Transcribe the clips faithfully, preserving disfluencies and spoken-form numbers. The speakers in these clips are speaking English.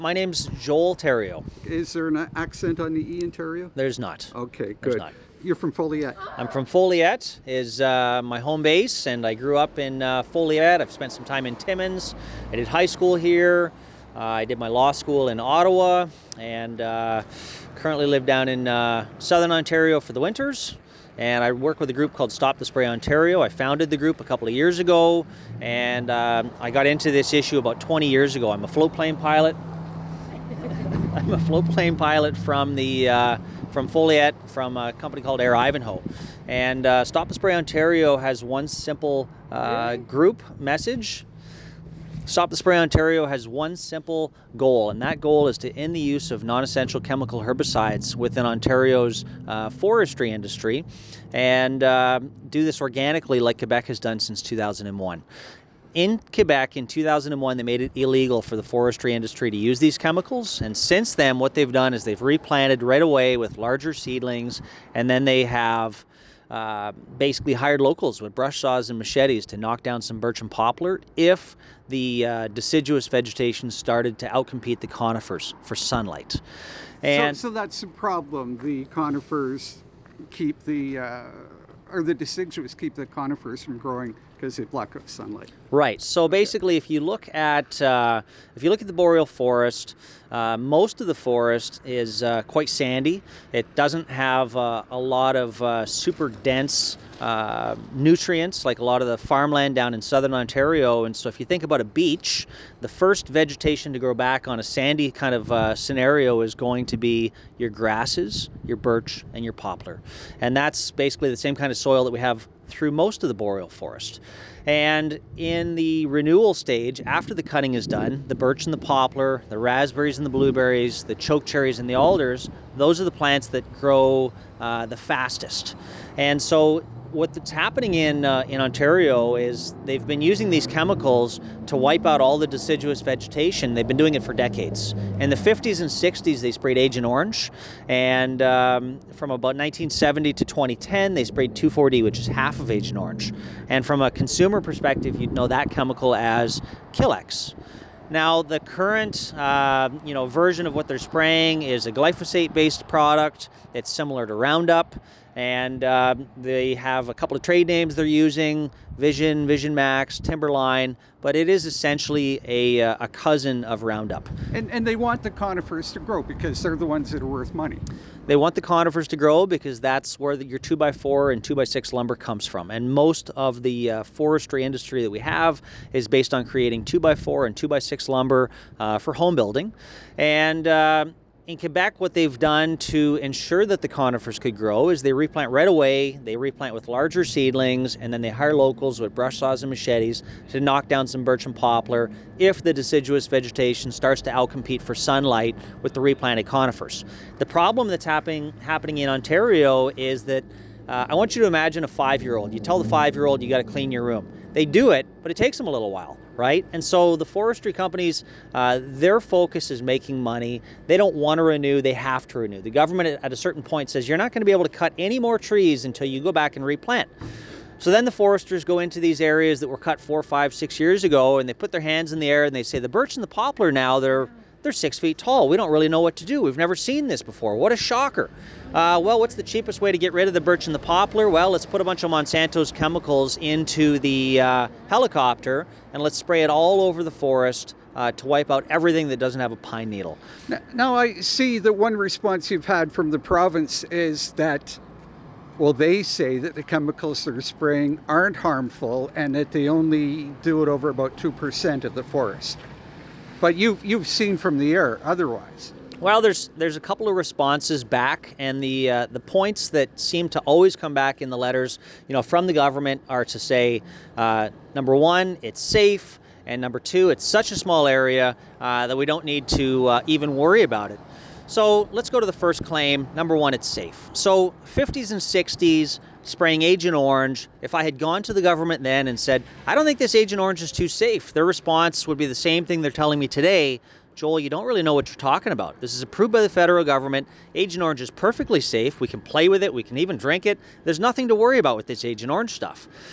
My name's Joel Theriault. Is there an accent on the E, Ontario? There's not. Okay, There's good. not. You're from Foleyet? I'm from Foleyet, is uh, my home base, and I grew up in uh, Foleyet. I've spent some time in Timmins. I did high school here. Uh, I did my law school in Ottawa, and uh, currently live down in uh, Southern Ontario for the winters. And I work with a group called Stop the Spray Ontario. I founded the group a couple of years ago, and uh, I got into this issue about twenty years ago. I'm a float plane pilot. I'm a float plane pilot from the uh, from Foleyet, from a company called Air Ivanhoe. And uh, Stop the Spray Ontario has one simple uh, group message. Stop the Spray Ontario has one simple goal, and that goal is to end the use of non-essential chemical herbicides within Ontario's uh, forestry industry, and uh, do this organically like Quebec has done since two thousand one. In Quebec, in two thousand one, they made it illegal for the forestry industry to use these chemicals, and since then what they've done is they've replanted right away with larger seedlings, and then they have uh, basically hired locals with brush saws and machetes to knock down some birch and poplar if the uh, deciduous vegetation started to outcompete the conifers for sunlight. And so, so that's the problem. The conifers keep the, uh, or the deciduous keep the conifers from growing because they block out sunlight. Right. So basically, if you look at uh, if you look at the boreal forest, uh, most of the forest is uh, quite sandy. It doesn't have uh, a lot of uh, super dense uh, nutrients like a lot of the farmland down in southern Ontario. And so, if you think about a beach, the first vegetation to grow back on a sandy kind of uh, scenario is going to be your grasses, your birch, and your poplar, and that's basically the same kind of soil that we have through most of the boreal forest. And in the renewal stage, after the cutting is done, the birch and the poplar, the raspberries and the blueberries, the chokecherries and the alders, those are the plants that grow uh, the fastest. And so what's happening in uh, in Ontario is they've been using these chemicals to wipe out all the deciduous vegetation. They've been doing it for decades. In the fifties and sixties, they sprayed Agent Orange, and um, from about nineteen seventy to twenty ten, they sprayed two four D, which is half of Agent Orange. And from a consumer perspective, you'd know that chemical as Killex. Now, the current uh, you know, version of what they're spraying is a glyphosate-based product. It's similar to Roundup, and uh, they have a couple of trade names they're using: Vision, Vision Max, Timberline, but it is essentially a, a cousin of Roundup. And, and they want the conifers to grow because they're the ones that are worth money. They want the conifers to grow because that's where the, your two by four and two by six lumber comes from. And most of the uh, forestry industry that we have is based on creating two by four and two by six lumber uh, for home building. And uh, in Quebec, what they've done to ensure that the conifers could grow is they replant right away, they replant with larger seedlings, and then they hire locals with brush saws and machetes to knock down some birch and poplar if the deciduous vegetation starts to outcompete for sunlight with the replanted conifers. The problem that's happening, happening in Ontario is that uh, I want you to imagine a five-year-old. You tell the five-year-old you got to clean your room. They do it, but it takes them a little while, right? And so the forestry companies, uh, their focus is making money. They don't want to renew, they have to renew. The government at a certain point says you're not going to be able to cut any more trees until you go back and replant. So then the foresters go into these areas that were cut four, five, six years ago, and they put their hands in the air and they say, the birch and the poplar now, they're They're six feet tall. We don't really know what to do. We've never seen this before. What a shocker. Uh, well, what's the cheapest way to get rid of the birch and the poplar? Well, let's put a bunch of Monsanto's chemicals into the uh, helicopter and let's spray it all over the forest uh, to wipe out everything that doesn't have a pine needle. Now, I see that one response you've had from the province is that, well, they say that the chemicals they're spraying aren't harmful and that they only do it over about two percent of the forest. But you've, you've seen from the air otherwise. Well, there's there's a couple of responses back, and the uh, the points that seem to always come back in the letters, you know, from the government are to say, uh, number one, it's safe, and number two, it's such a small area uh, that we don't need to uh, even worry about it. So let's go to the first claim. Number one, it's safe. So fifties and sixties, spraying Agent Orange, if I had gone to the government then and said, I don't think this Agent Orange is too safe, their response would be the same thing they're telling me today. Joel, you don't really know what you're talking about. This is approved by the federal government. Agent Orange is perfectly safe. We can play with it. We can even drink it. There's nothing to worry about with this Agent Orange stuff.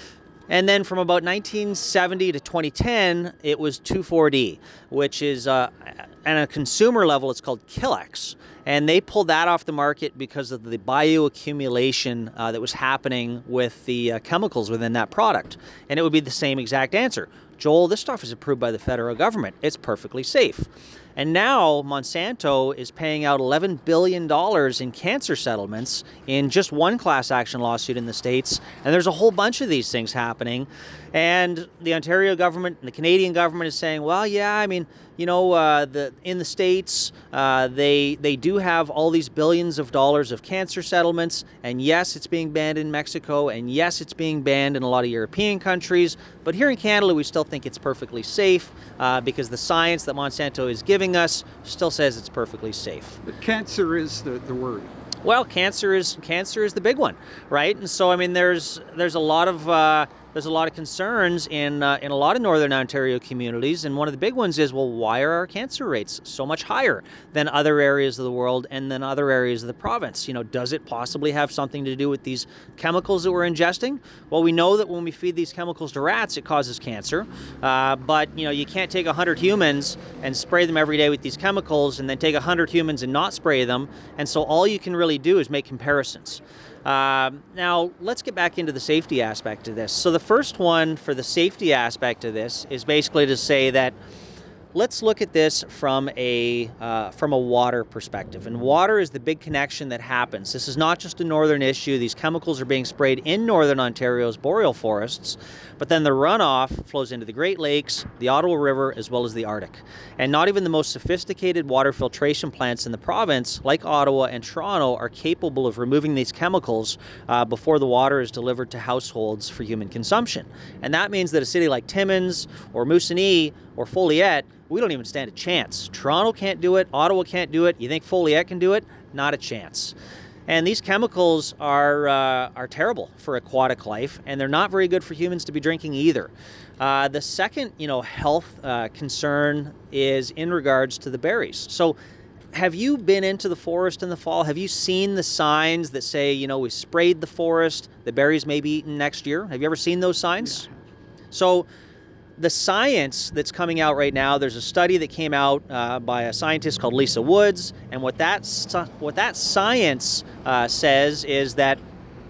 And then from about nineteen seventy to twenty ten, it was two four D, which is, uh, at a consumer level, it's called Killex. And they pulled that off the market because of the bioaccumulation uh, that was happening with the uh, chemicals within that product. And it would be the same exact answer. Joel, this stuff is approved by the federal government. It's perfectly safe. And now Monsanto is paying out eleven billion dollars in cancer settlements in just one class action lawsuit in the States. And there's a whole bunch of these things happening. And the Ontario government and the Canadian government is saying, well, yeah, I mean, you know, uh, the in the States, uh, they they do have all these billions of dollars of cancer settlements. And yes, it's being banned in Mexico. And yes, it's being banned in a lot of European countries. But here in Canada, we still think it's perfectly safe uh, because the science that Monsanto is giving us still says it's perfectly safe. But cancer is the, the worry. Well, cancer is cancer is the big one, right? And so, I mean, there's there's a lot of uh, there's a lot of concerns in uh, in a lot of Northern Ontario communities, and one of the big ones is, well, why are our cancer rates so much higher than other areas of the world and than other areas of the province? You know, does it possibly have something to do with these chemicals that we're ingesting? Well, we know that when we feed these chemicals to rats, it causes cancer, uh, but you know, you can't take one hundred humans and spray them every day with these chemicals, and then take one hundred humans and not spray them, and so all you can really do is make comparisons. Uh, now, let's get back into the safety aspect of this. So the first one for the safety aspect of this is basically to say that let's look at this from a uh, from a water perspective. And water is the big connection that happens. This is not just a northern issue. These chemicals are being sprayed in northern Ontario's boreal forests, but then the runoff flows into the Great Lakes, the Ottawa River, as well as the Arctic. And not even the most sophisticated water filtration plants in the province, like Ottawa and Toronto, are capable of removing these chemicals uh, before the water is delivered to households for human consumption. And that means that a city like Timmins or Moosonee or Foleyet, we don't even stand a chance. Toronto can't do it. Ottawa can't do it. You think Foleyet can do it? Not a chance. And these chemicals are uh, are terrible for aquatic life, and they're not very good for humans to be drinking either. Uh, the second, you know, health uh, concern is in regards to the berries. So, have you been into the forest in the fall? Have you seen the signs that say, you know, we sprayed the forest, the berries may be eaten next year? Have you ever seen those signs? Yeah. So, the science that's coming out right now, there's a study that came out uh, by a scientist called Lisa Woods, and what that what that science uh, says is that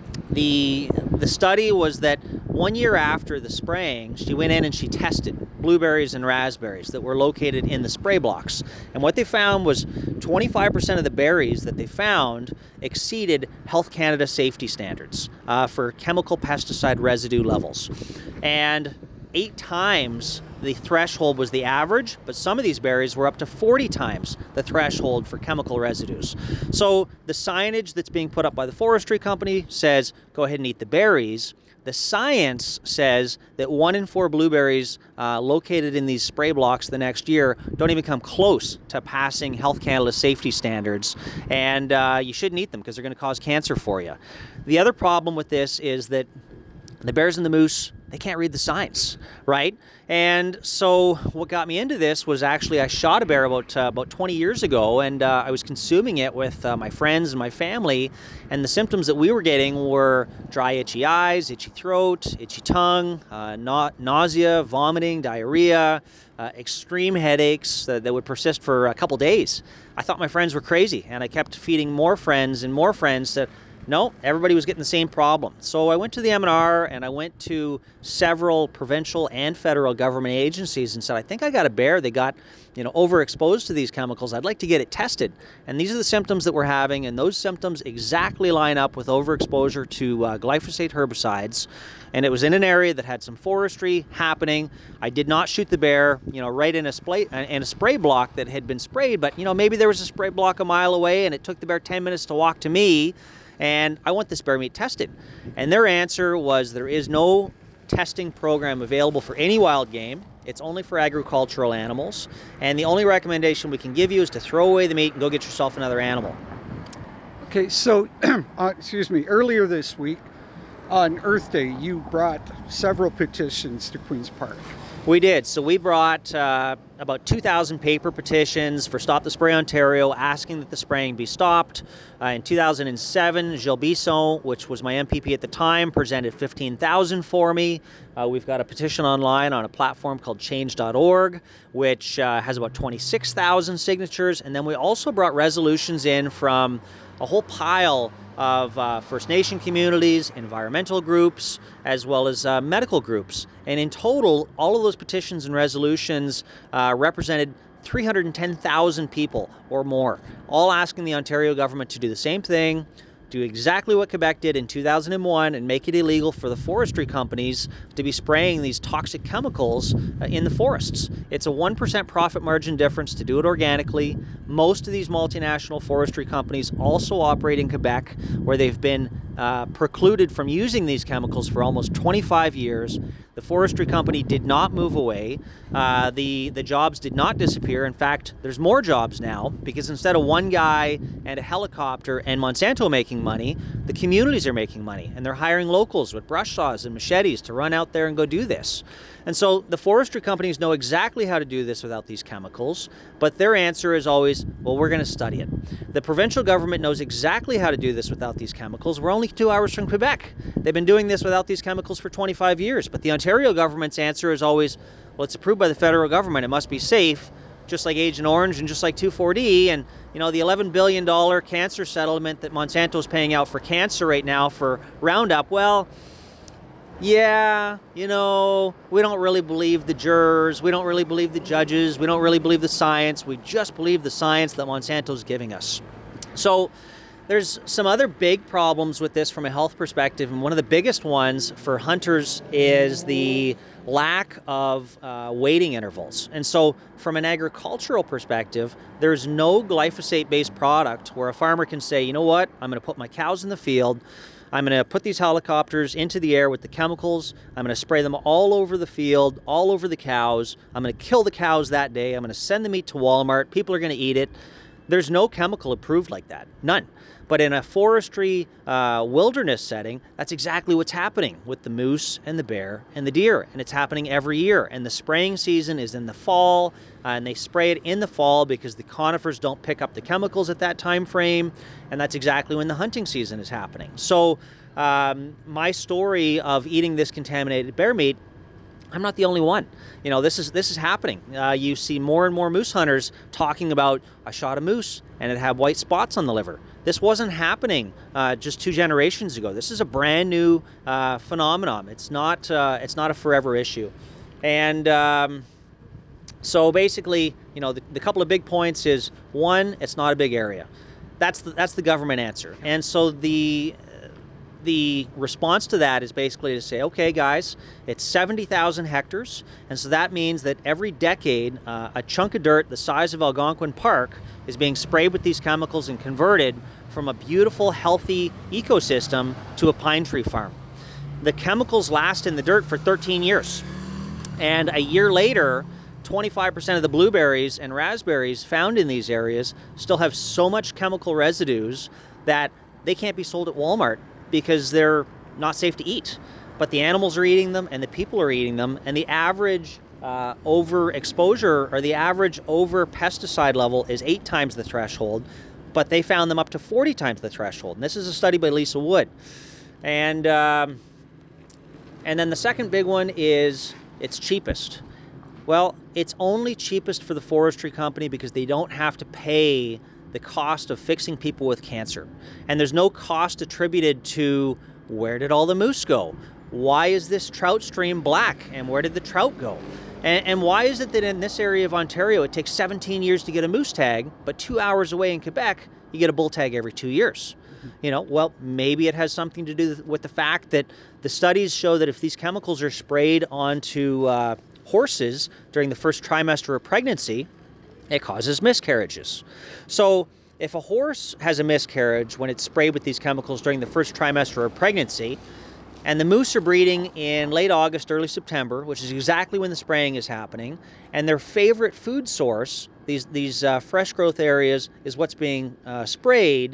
the the study was that one year after the spraying, she went in and she tested blueberries and raspberries that were located in the spray blocks, and what they found was twenty-five percent of the berries that they found exceeded Health Canada safety standards uh, for chemical pesticide residue levels, and eight times the threshold was the average, but some of these berries were up to forty times the threshold for chemical residues. So the signage that's being put up by the forestry company says, go ahead and eat the berries. The science says that one in four blueberries uh, located in these spray blocks the next year don't even come close to passing Health Canada safety standards, and uh, you shouldn't eat them because they're going to cause cancer for you. The other problem with this is that the bears and the moose, they can't read the signs, right? And so what got me into this was actually I shot a bear about uh, about twenty years ago, and uh, I was consuming it with uh, my friends and my family, and the symptoms that we were getting were dry, itchy eyes, itchy throat, itchy tongue, uh, na- nausea, vomiting, diarrhea, uh, extreme headaches that, that would persist for a couple days. I thought my friends were crazy, and I kept feeding more friends and more friends that no, everybody was getting the same problem. So I went to the M N R and I went to several provincial and federal government agencies and said, I think I got a bear. They got, you know, overexposed to these chemicals. I'd like to get it tested. And these are the symptoms that we're having, and those symptoms exactly line up with overexposure to uh, glyphosate herbicides. And it was in an area that had some forestry happening. I did not shoot the bear, you know, right in a spray in a spray block that had been sprayed, but you know, maybe there was a spray block a mile away, and it took the bear ten minutes to walk to me. And I want this bear meat tested. And their answer was there is no testing program available for any wild game. It's only for agricultural animals. And the only recommendation we can give you is to throw away the meat and go get yourself another animal. Okay, so, uh, excuse me, earlier this week on Earth Day, you brought several petitions to Queen's Park. We did. So we brought uh, about two thousand paper petitions for Stop the Spray Ontario asking that the spraying be stopped. Uh, in two thousand seven, Gilles Bisson, which was my M P P at the time, presented fifteen thousand for me. Uh, we've got a petition online on a platform called change dot org, which uh, has about twenty-six thousand signatures. And then we also brought resolutions in from a whole pile of uh, First Nation communities, environmental groups, as well as uh, medical groups. And in total, all of those petitions and resolutions uh, represented three hundred ten thousand people or more, all asking the Ontario government to do the same thing, do exactly what Quebec did in two thousand one and make it illegal for the forestry companies to be spraying these toxic chemicals uh, in the forests. It's a one percent profit margin difference to do it organically. Most of these multinational forestry companies also operate in Quebec, where they've been uh, precluded from using these chemicals for almost twenty-five years. The forestry company did not move away. Uh, the, the jobs did not disappear. In fact, there's more jobs now, because instead of one guy and a helicopter and Monsanto making money, the communities are making money, and they're hiring locals with brush saws and machetes to run out there and go do this. And so the forestry companies know exactly how to do this without these chemicals, but their answer is always, well, we're going to study it. The provincial government knows exactly how to do this without these chemicals. We're only two hours from Quebec. They've been doing this without these chemicals for twenty-five years, but the Ontario government's answer is always, well, it's approved by the federal government. It must be safe, just like Agent Orange and just like two four D. And, you know, the eleven billion dollars cancer settlement that Monsanto's paying out for cancer right now for Roundup, well, yeah, you know, we don't really believe the jurors, we don't really believe the judges, we don't really believe the science, we just believe the science that Monsanto's giving us. So there's some other big problems with this from a health perspective, and one of the biggest ones for hunters is the lack of uh, waiting intervals. And so from an agricultural perspective, there's no glyphosate-based product where a farmer can say, you know what, I'm going to put my cows in the field, I'm going to put these helicopters into the air with the chemicals, I'm going to spray them all over the field, all over the cows, I'm going to kill the cows that day, I'm going to send the meat to Walmart, people are going to eat it. There's no chemical approved like that, none. But in a forestry uh, wilderness setting, that's exactly what's happening with the moose and the bear and the deer, and it's happening every year. And the spraying season is in the fall, uh, and they spray it in the fall because the conifers don't pick up the chemicals at that time frame, and that's exactly when the hunting season is happening. So um, my story of eating this contaminated bear meat, I'm not the only one. You know, this is this is happening. Uh, you see more and more moose hunters talking about, I shot a moose and it had white spots on the liver. This wasn't happening uh, just two generations ago. This is a brand new uh, phenomenon. It's not uh, it's not a forever issue. And um, so basically, you know, the, the couple of big points is, one, it's not a big area. That's the, that's the government answer. And so the The response to that is basically to say, okay, guys, it's seventy thousand hectares, and so that means that every decade, uh, a chunk of dirt the size of Algonquin Park is being sprayed with these chemicals and converted from a beautiful, healthy ecosystem to a pine tree farm. The chemicals last in the dirt for thirteen years, and a year later, twenty-five percent of the blueberries and raspberries found in these areas still have so much chemical residues that they can't be sold at Walmart, because they're not safe to eat. But the animals are eating them and the people are eating them, and the average uh, overexposure or the average over pesticide level is eight times the threshold, but they found them up to forty times the threshold. And this is a study by Lisa Wood. And, um, and then the second big one is it's cheapest. Well, it's only cheapest for the forestry company because they don't have to pay the cost of fixing people with cancer. And there's no cost attributed to where did all the moose go? Why is this trout stream black? And where did the trout go? And, and why is it that in this area of Ontario it takes seventeen years to get a moose tag, but two hours away in Quebec you get a bull tag every two years? You know, well, maybe it has something to do with the fact that the studies show that if these chemicals are sprayed onto uh, horses during the first trimester of pregnancy, it causes miscarriages. So if a horse has a miscarriage when it's sprayed with these chemicals during the first trimester of pregnancy, and the moose are breeding in late August, early September, which is exactly when the spraying is happening, and their favorite food source, these, these uh, fresh growth areas, is what's being uh, sprayed,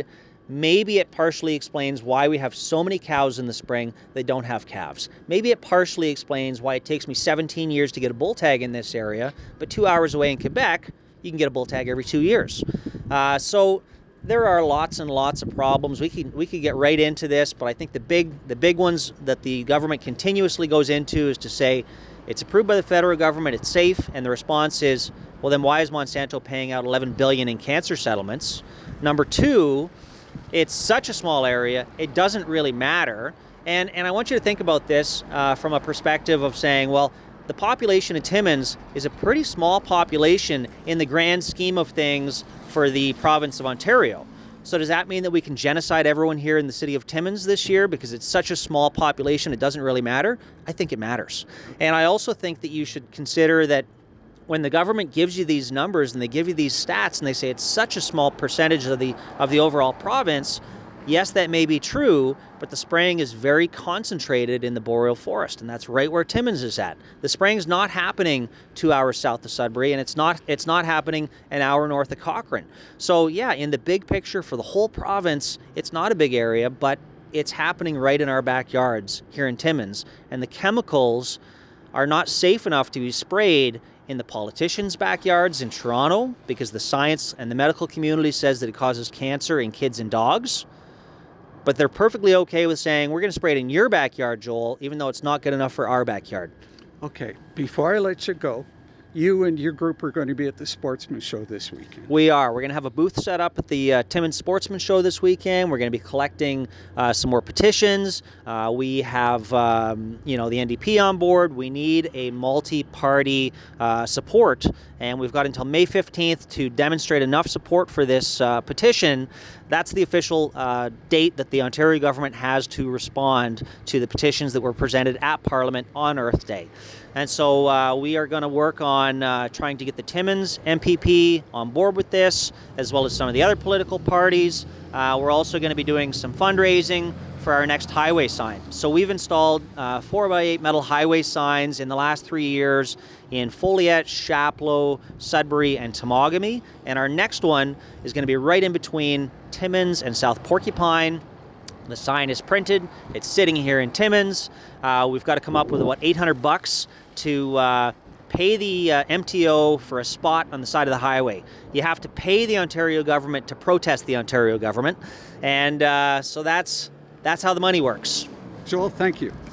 Maybe it partially explains why we have so many cows in the spring that don't have calves. Maybe it partially explains why it takes me seventeen years to get a bull tag in this area, but two hours away in Quebec, you can get a bull tag every two years. Uh, so there are lots and lots of problems. We could we could get right into this, but I think the big the big ones that the government continuously goes into is to say it's approved by the federal government, it's safe, and the response is, well, then why is Monsanto paying out eleven billion dollars in cancer settlements? Number two, it's such a small area, it doesn't really matter. And, and I want you to think about this uh, from a perspective of saying, well, the population of Timmins is a pretty small population in the grand scheme of things for the province of Ontario. So does that mean that we can genocide everyone here in the city of Timmins this year because it's such a small population it doesn't really matter? I think it matters. And I also think that you should consider that when the government gives you these numbers and they give you these stats and they say it's such a small percentage of the of the overall province, yes, that may be true, but the spraying is very concentrated in the boreal forest, and that's right where Timmins is at. The spraying's not happening two hours south of Sudbury, and it's not it's not happening an hour north of Cochrane. So yeah, in the big picture for the whole province, it's not a big area, but it's happening right in our backyards here in Timmins, and the chemicals are not safe enough to be sprayed in the politicians' backyards in Toronto because the science and the medical community says that it causes cancer in kids and dogs. But they're perfectly okay with saying, we're going to spray it in your backyard, Joel, even though it's not good enough for our backyard. Okay, before I let you go, you and your group are going to be at the Sportsman Show this weekend. We are. We're going to have a booth set up at the uh, Timmins Sportsman Show this weekend. We're going to be collecting uh, some more petitions. Uh, we have, um, you know, the N D P on board. We need a multi-party uh, support, and we've got until May fifteenth to demonstrate enough support for this uh, petition. That's the official uh, date that the Ontario government has to respond to the petitions that were presented at Parliament on Earth Day. And so uh, we are going to work on uh, trying to get the Timmins M P P on board with this, as well as some of the other political parties. Uh, we're also going to be doing some fundraising for our next highway sign. So we've installed uh, four by eight metal highway signs in the last three years in Folliet, Chapleau, Sudbury, and Temagami. And our next one is going to be right in between Timmins and South Porcupine. The sign is printed. It's sitting here in Timmins. Uh, we've got to come up with about eight hundred bucks to uh, pay the uh, M T O for a spot on the side of the highway. You have to pay the Ontario government to protest the Ontario government. And uh, so that's, that's how the money works. Joel, thank you.